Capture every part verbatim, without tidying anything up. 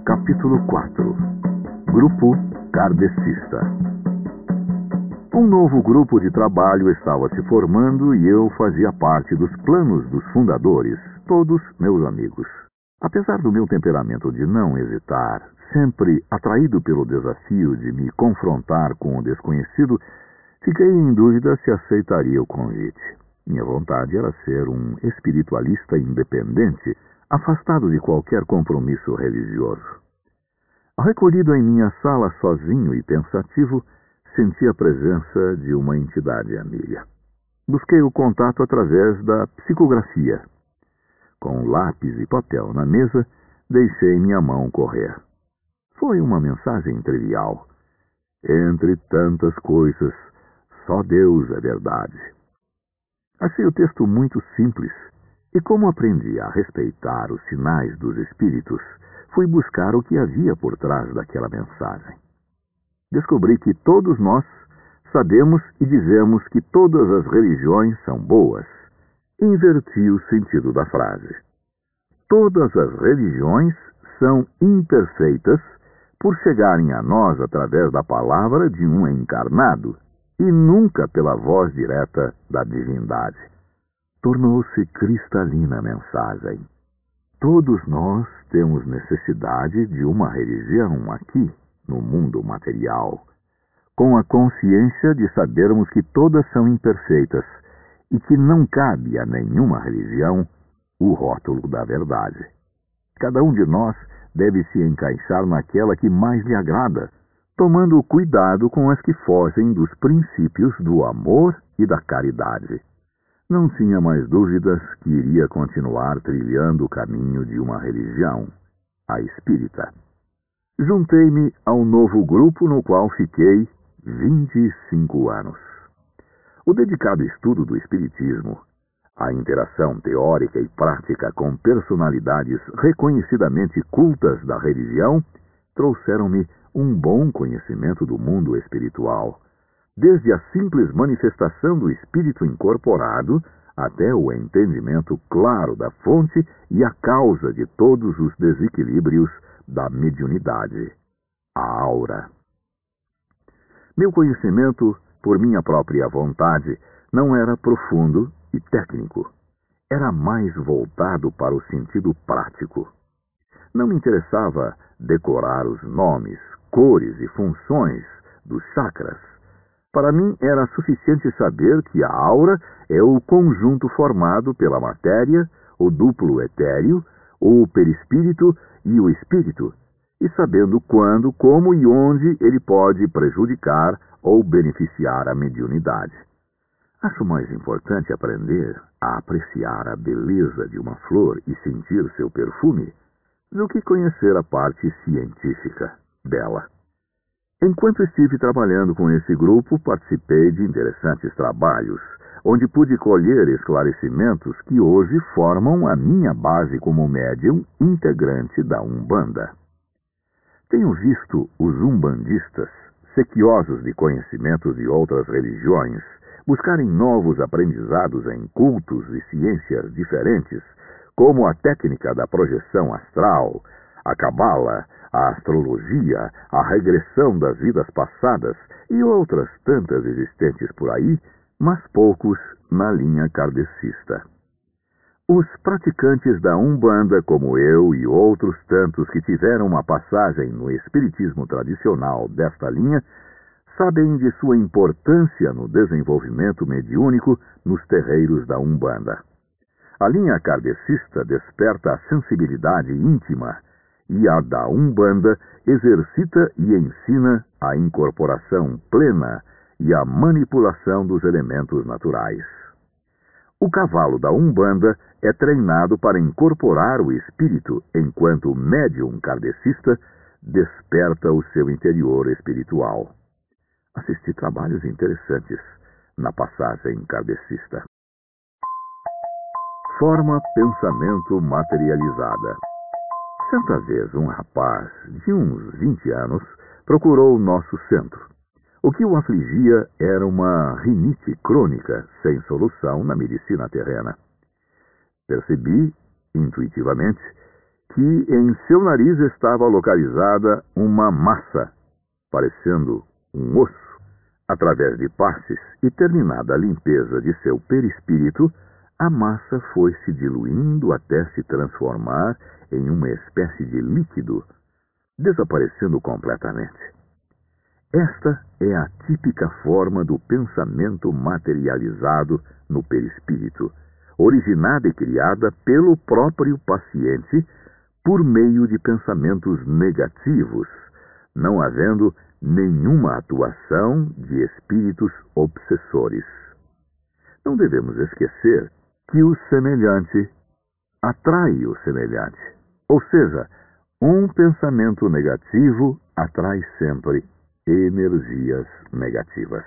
Capítulo quatro. Grupo Kardecista. Um novo grupo de trabalho estava se formando e eu fazia parte dos planos dos fundadores, todos meus amigos. Apesar do meu temperamento de não hesitar, sempre atraído pelo desafio de me confrontar com o desconhecido, fiquei em dúvida se aceitaria o convite. Minha vontade era ser um espiritualista independente, afastado de qualquer compromisso religioso. Recolhido em minha sala sozinho e pensativo, senti a presença de uma entidade amiga. Busquei o contato através da psicografia. Com lápis e papel na mesa, deixei minha mão correr. Foi uma mensagem trivial. Entre tantas coisas, só Deus é verdade. Achei o texto muito simples, e como aprendi a respeitar os sinais dos espíritos, fui buscar o que havia por trás daquela mensagem. Descobri que todos nós sabemos e dizemos que todas as religiões são boas. Inverti o sentido da frase. Todas as religiões são imperfeitas por chegarem a nós através da palavra de um encarnado e nunca pela voz direta da divindade. Tornou-se cristalina a mensagem. Todos nós temos necessidade de uma religião aqui, no mundo material, com a consciência de sabermos que todas são imperfeitas e que não cabe a nenhuma religião o rótulo da verdade. Cada um de nós deve se encaixar naquela que mais lhe agrada, tomando cuidado com as que fogem dos princípios do amor e da caridade. Não tinha mais dúvidas que iria continuar trilhando o caminho de uma religião, a espírita. Juntei-me ao novo grupo no qual fiquei vinte e cinco anos. O dedicado estudo do espiritismo, a interação teórica e prática com personalidades reconhecidamente cultas da religião, trouxeram-me um bom conhecimento do mundo espiritual, desde a simples manifestação do espírito incorporado até o entendimento claro da fonte e a causa de todos os desequilíbrios da mediunidade, a aura. Meu conhecimento, por minha própria vontade, não era profundo e técnico. Era mais voltado para o sentido prático. Não me interessava decorar os nomes, cores e funções dos chakras. Para mim era suficiente saber que a aura é o conjunto formado pela matéria, o duplo etéreo, o perispírito e o espírito, e sabendo quando, como e onde ele pode prejudicar ou beneficiar a mediunidade. Acho mais importante aprender a apreciar a beleza de uma flor e sentir seu perfume do que conhecer a parte científica dela. Enquanto estive trabalhando com esse grupo, participei de interessantes trabalhos, onde pude colher esclarecimentos que hoje formam a minha base como médium integrante da Umbanda. Tenho visto os umbandistas, sequiosos de conhecimentos de outras religiões, buscarem novos aprendizados em cultos e ciências diferentes, como a técnica da projeção astral, a cabala, a astrologia, a regressão das vidas passadas e outras tantas existentes por aí, mas poucos na linha kardecista. Os praticantes da Umbanda, como eu e outros tantos que tiveram uma passagem no espiritismo tradicional desta linha, sabem de sua importância no desenvolvimento mediúnico nos terreiros da Umbanda. A linha kardecista desperta a sensibilidade íntima e a da Umbanda exercita e ensina a incorporação plena e a manipulação dos elementos naturais. O cavalo da Umbanda é treinado para incorporar o espírito, enquanto o médium kardecista desperta o seu interior espiritual. Assisti trabalhos interessantes na passagem kardecista. Forma pensamento materializada. Certa vez um rapaz de uns vinte anos procurou o nosso centro. O que o afligia era uma rinite crônica sem solução na medicina terrena. Percebi, intuitivamente, que em seu nariz estava localizada uma massa, parecendo um osso. Através de passes e terminada a limpeza de seu perispírito, a massa foi se diluindo até se transformar em uma espécie de líquido, desaparecendo completamente. Esta é a típica forma do pensamento materializado no perispírito, originada e criada pelo próprio paciente por meio de pensamentos negativos, não havendo nenhuma atuação de espíritos obsessores. Não devemos esquecer que o semelhante atrai o semelhante, ou seja, um pensamento negativo atrai sempre energias negativas.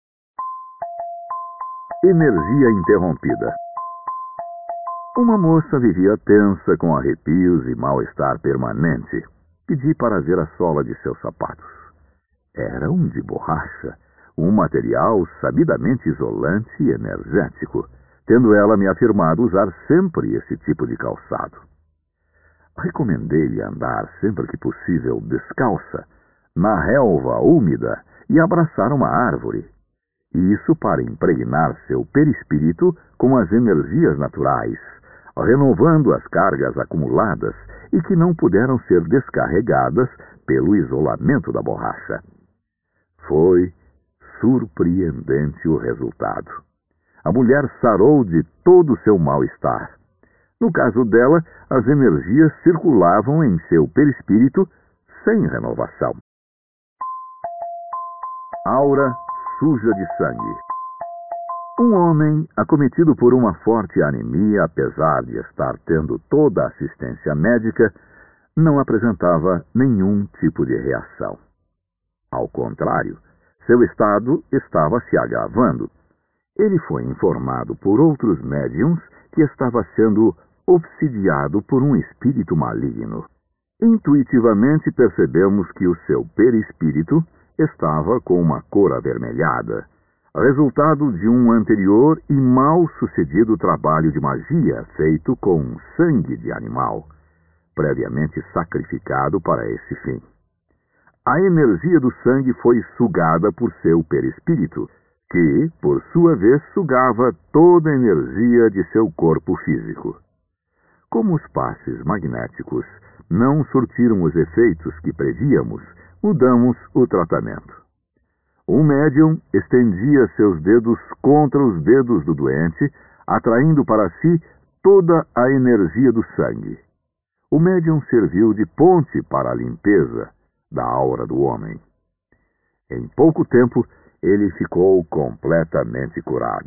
Energia interrompida. Uma moça vivia tensa, com arrepios e mal-estar permanente. Pedi para ver a sola de seus sapatos. Eram de borracha, um material sabidamente isolante e energético, tendo ela me afirmado usar sempre esse tipo de calçado. Recomendei-lhe andar sempre que possível descalça, na relva úmida e abraçar uma árvore. E isso para impregnar seu perispírito com as energias naturais, renovando as cargas acumuladas e que não puderam ser descarregadas pelo isolamento da borracha. Foi surpreendente o resultado. A mulher sarou de todo o seu mal-estar. No caso dela, as energias circulavam em seu perispírito sem renovação. Aura suja de sangue. Um homem, acometido por uma forte anemia, apesar de estar tendo toda a assistência médica, não apresentava nenhum tipo de reação. Ao contrário, seu estado estava se agravando. Ele foi informado por outros médiuns que estava sendo obsidiado por um espírito maligno. Intuitivamente percebemos que o seu perispírito estava com uma cor avermelhada, resultado de um anterior e mal sucedido trabalho de magia feito com sangue de animal, previamente sacrificado para esse fim. A energia do sangue foi sugada por seu perispírito, que, por sua vez, sugava toda a energia de seu corpo físico. Como os passes magnéticos não surtiram os efeitos que prevíamos, mudamos o tratamento. O médium estendia seus dedos contra os dedos do doente, atraindo para si toda a energia do sangue. O médium serviu de ponte para a limpeza da aura do homem. Em pouco tempo, ele ficou completamente curado.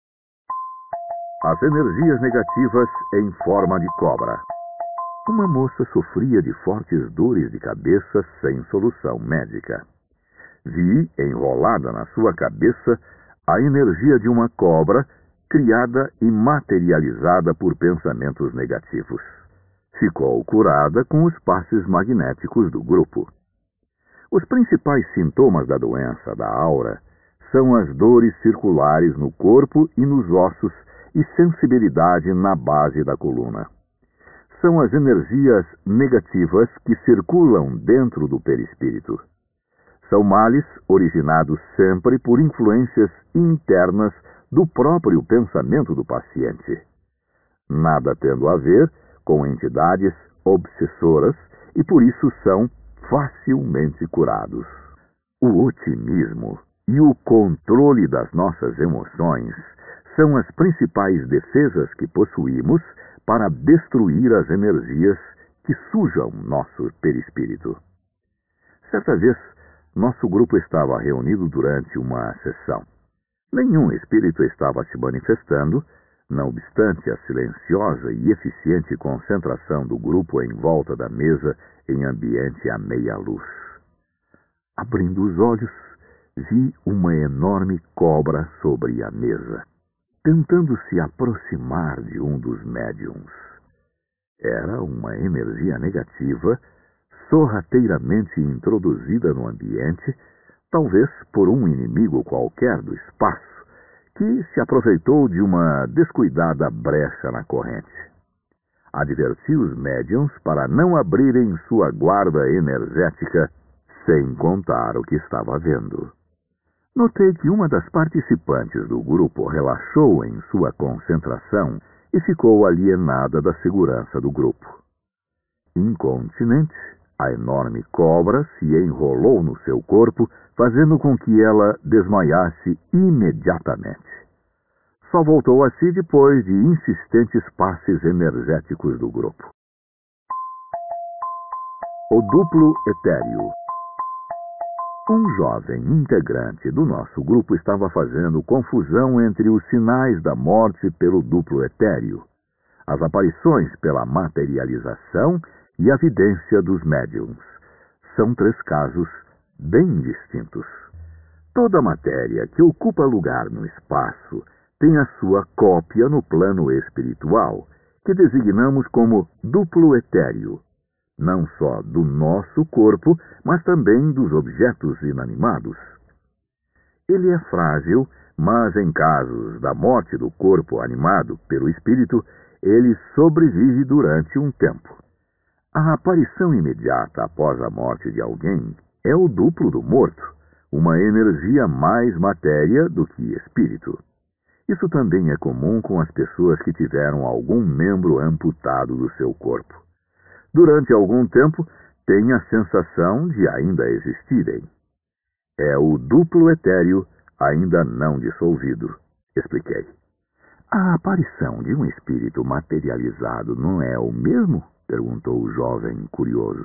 As energias negativas em forma de cobra. Uma moça sofria de fortes dores de cabeça sem solução médica. Vi, enrolada na sua cabeça, a energia de uma cobra criada e materializada por pensamentos negativos. Ficou curada com os passes magnéticos do grupo. Os principais sintomas da doença da aura são as dores circulares no corpo e nos ossos e sensibilidade na base da coluna. São as energias negativas que circulam dentro do perispírito. São males originados sempre por influências internas do próprio pensamento do paciente, nada tendo a ver com entidades obsessoras e por isso são facilmente curados. O otimismo e o controle das nossas emoções são as principais defesas que possuímos para destruir as energias que sujam nosso perispírito. Certa vez, nosso grupo estava reunido durante uma sessão. Nenhum espírito estava se manifestando, não obstante a silenciosa e eficiente concentração do grupo em volta da mesa em ambiente à meia luz. Abrindo os olhos, vi uma enorme cobra sobre a mesa, tentando se aproximar de um dos médiuns. Era uma energia negativa, sorrateiramente introduzida no ambiente, talvez por um inimigo qualquer do espaço, que se aproveitou de uma descuidada brecha na corrente. Adverti os médiums para não abrirem sua guarda energética sem contar o que estava vendo. Notei que uma das participantes do grupo relaxou em sua concentração e ficou alienada da segurança do grupo. Incontinente, a enorme cobra se enrolou no seu corpo, fazendo com que ela desmaiasse imediatamente. Só voltou a si depois de insistentes passes energéticos do grupo. O duplo etéreo. Um jovem integrante do nosso grupo estava fazendo confusão entre os sinais da morte pelo duplo etéreo, as aparições pela materialização e a vidência dos médiums. São três casos bem distintos. Toda matéria que ocupa lugar no espaço tem a sua cópia no plano espiritual, que designamos como duplo etéreo, não só do nosso corpo, mas também dos objetos inanimados. Ele é frágil, mas em casos da morte do corpo animado pelo espírito, ele sobrevive durante um tempo. A aparição imediata após a morte de alguém é o duplo do morto, uma energia mais matéria do que espírito. Isso também é comum com as pessoas que tiveram algum membro amputado do seu corpo. Durante algum tempo, têm a sensação de ainda existirem. É o duplo etéreo ainda não dissolvido, expliquei. A aparição de um espírito materializado não é o mesmo? Perguntou o jovem curioso.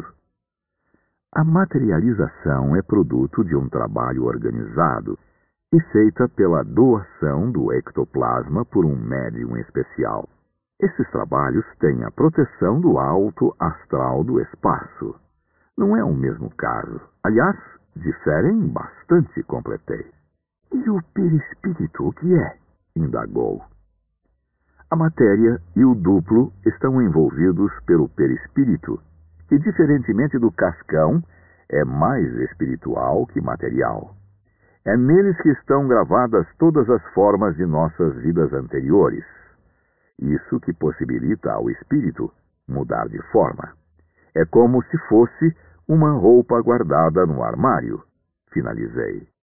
A materialização é produto de um trabalho organizado e feita pela doação do ectoplasma por um médium especial. Esses trabalhos têm a proteção do alto astral do espaço. Não é o mesmo caso. Aliás, diferem bastante, completei. E o perispírito, o que é? Indagou. A matéria e o duplo estão envolvidos pelo perispírito, que, diferentemente do cascão, é mais espiritual que material. É neles que estão gravadas todas as formas de nossas vidas anteriores. Isso que possibilita ao espírito mudar de forma. É como se fosse uma roupa guardada no armário, finalizei.